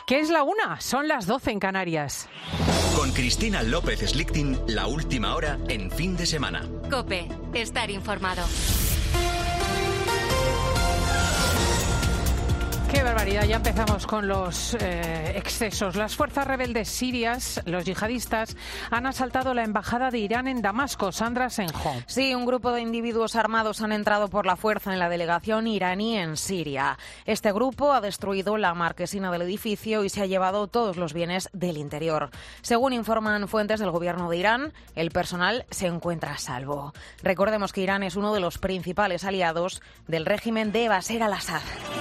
¿Qué es la una? Son las 12 en Canarias. Con Cristina López Slichting, la última hora en fin de semana. COPE, estar informado. ¡Qué barbaridad! Ya empezamos con los excesos. Las fuerzas rebeldes sirias, los yihadistas, han asaltado la embajada de Irán en Damasco. Sandra Senjo. Sí, un grupo de individuos armados han entrado por la fuerza en la delegación iraní en Siria. Este grupo ha destruido la marquesina del edificio y se ha llevado todos los bienes del interior. Según informan fuentes del gobierno de Irán, el personal se encuentra a salvo. Recordemos que Irán es uno de los principales aliados del régimen de Bashar al-Assad.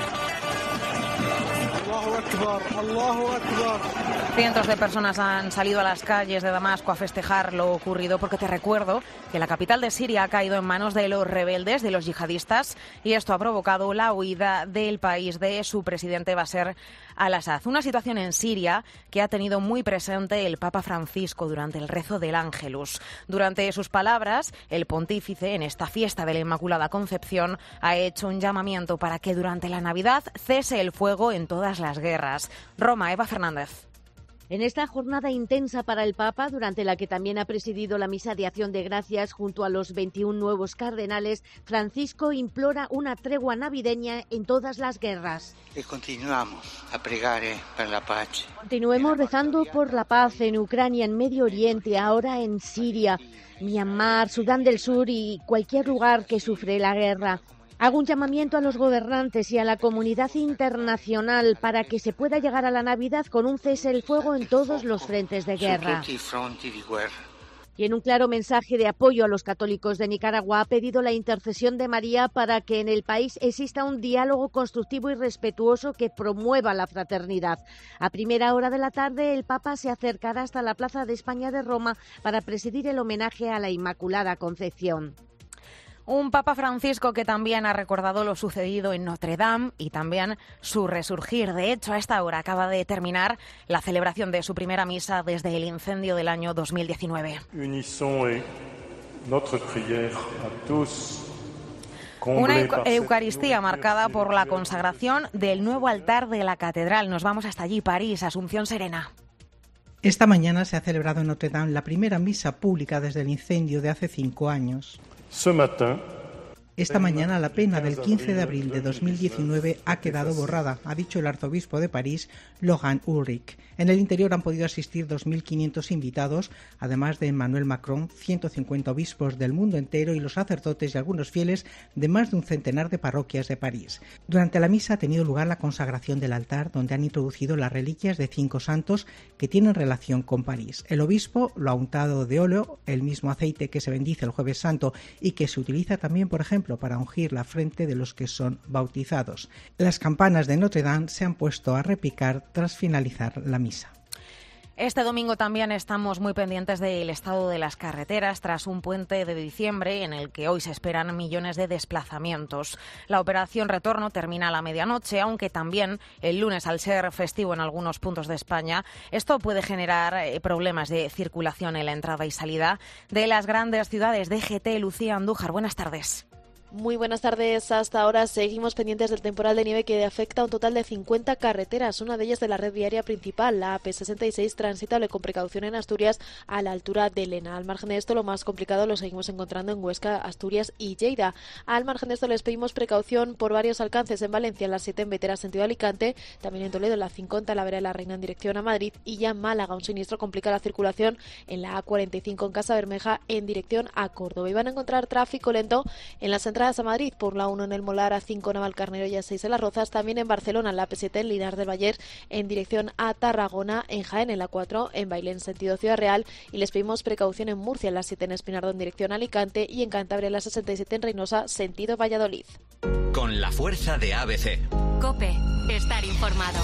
Cientos de personas han salido a las calles de Damasco a festejar lo ocurrido, porque te recuerdo que la capital de Siria ha caído en manos de los rebeldes, de los yihadistas, y esto ha provocado la huida del país de su presidente Bashar al-Assad. Una situación en Siria que ha tenido muy presente el Papa Francisco durante el rezo del Ángelus. Durante sus palabras, el pontífice, en esta fiesta de la Inmaculada Concepción, ha hecho un llamamiento para que durante la Navidad cese el fuego en todas las guerras. Roma, Eva Fernández. En esta jornada intensa para el Papa, durante la que también ha presidido la misa de acción de gracias junto a los 21 nuevos cardenales, Francisco implora una tregua navideña en todas las guerras. Y continuamos a pregar por la paz. Continuemos rezando por la paz en Ucrania, en Medio Oriente, ahora en Siria, Myanmar, Sudán del Sur y cualquier lugar que sufre la guerra. Hago un llamamiento a los gobernantes y a la comunidad internacional para que se pueda llegar a la Navidad con un cese el fuego en todos los frentes de guerra. Y en un claro mensaje de apoyo a los católicos de Nicaragua ha pedido la intercesión de María para que en el país exista un diálogo constructivo y respetuoso que promueva la fraternidad. A primera hora de la tarde el Papa se acercará hasta la Plaza de España de Roma para presidir el homenaje a la Inmaculada Concepción. Un Papa Francisco que también ha recordado lo sucedido en Notre Dame y también su resurgir. De hecho, a esta hora acaba de terminar la celebración de su primera misa desde el incendio del año 2019. Una Eucaristía marcada por la consagración del nuevo altar de la catedral. Nos vamos hasta allí, París, Asunción Serena. Esta mañana se ha celebrado en Notre Dame la primera misa pública desde el incendio de hace 5 años. Esta mañana la pena del 15 de abril de 2019 ha quedado borrada, ha dicho el arzobispo de París, Laurent Ulrich. En el interior han podido asistir 2.500 invitados, además de Emmanuel Macron, 150 obispos del mundo entero y los sacerdotes y algunos fieles de más de un centenar de parroquias de París. Durante la misa ha tenido lugar la consagración del altar, donde han introducido las reliquias de 5 santos que tienen relación con París. El obispo lo ha untado de óleo, el mismo aceite que se bendice el Jueves Santo y que se utiliza también, por ejemplo, para ungir la frente de los que son bautizados. Las campanas de Notre Dame se han puesto a repicar tras finalizar la misa. Este domingo también estamos muy pendientes del estado de las carreteras tras un puente de diciembre en el que hoy se esperan millones de desplazamientos. La operación Retorno termina a la medianoche, aunque también el lunes, al ser festivo en algunos puntos de España, esto puede generar problemas de circulación en la entrada y salida de las grandes ciudades. DGT, Lucía Andújar, buenas tardes. Muy buenas tardes. Hasta ahora seguimos pendientes del temporal de nieve que afecta a un total de 50 carreteras, una de ellas de la red viaria principal, la AP66, transitable con precaución en Asturias a la altura de Lena. Al margen de esto, lo más complicado lo seguimos encontrando en Huesca, Asturias y Lleida. Al margen de esto, les pedimos precaución por varios alcances en Valencia, en la 7 en Vetera, sentido Alicante, también en Toledo, en la 5 en Talavera de la Reina en dirección a Madrid, y ya en Málaga un siniestro complica la circulación en la A45 en Casa Bermeja en dirección a Córdoba. Y van a encontrar tráfico lento en las entradas a Madrid por la 1 en el Molar, A5 Navalcarnero y A6 en Las Rozas, también en Barcelona en la P7 en Linares del Baller en dirección a Tarragona, en Jaén en la 4 en Bailén sentido Ciudad Real, y les pedimos precaución en Murcia en la 7 en Espinardo en dirección a Alicante y en Cantabria en la 67 en Reynosa sentido Valladolid. Con la fuerza de ABC. COPE, estar informado.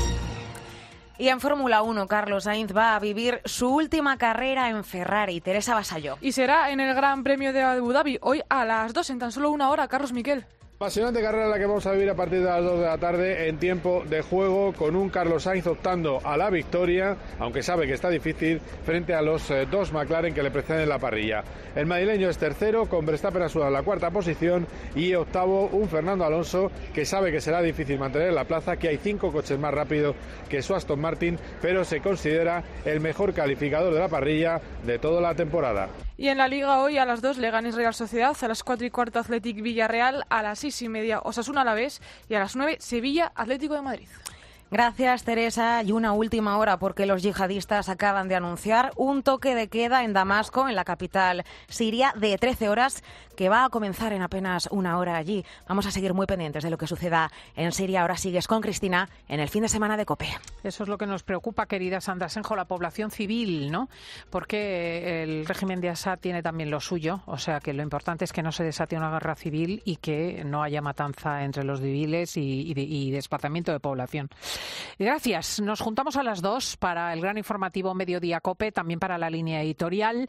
Y en Fórmula 1, Carlos Sainz va a vivir su última carrera en Ferrari. Teresa Vasallo. Y será en el Gran Premio de Abu Dhabi, hoy a las 2, en tan solo una hora, Carlos Miquel. Apasionante carrera la que vamos a vivir a partir de las 2 de la tarde en tiempo de juego, con un Carlos Sainz optando a la victoria, aunque sabe que está difícil, frente a los dos McLaren que le preceden en la parrilla. El madrileño es tercero, con Verstappen a su lado en la cuarta posición, y octavo un Fernando Alonso, que sabe que será difícil mantener la plaza, que hay 5 coches más rápidos que su Aston Martin, pero se considera el mejor calificador de la parrilla de toda la temporada. Y en la Liga hoy a las 2 Leganés Real Sociedad, a las 4:15 Athletic Villarreal, a las 6:30 Osasuna Alavés y a las 9 Sevilla Atlético de Madrid. Gracias, Teresa. Y una última hora, porque los yihadistas acaban de anunciar un toque de queda en Damasco, en la capital siria, de 13 horas, que va a comenzar en apenas una hora allí. Vamos a seguir muy pendientes de lo que suceda en Siria. Ahora sigues con Cristina en el fin de semana de COPE. Eso es lo que nos preocupa, querida Sandra Senjo, la población civil, ¿no? Porque el régimen de Assad tiene también lo suyo. O sea, que lo importante es que no se desate una guerra civil y que no haya matanza entre los civiles y desplazamiento de población. Gracias. Nos juntamos a las 2 para el gran informativo Mediodía COPE, también para la línea editorial.